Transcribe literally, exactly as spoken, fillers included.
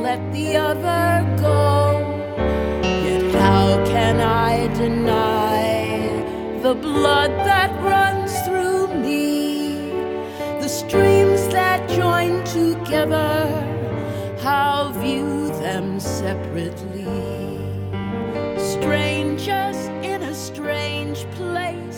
let the other go. Yet how can I deny the blood that runs through me, the streams that join together? How view them separately? Strangers in a strange place,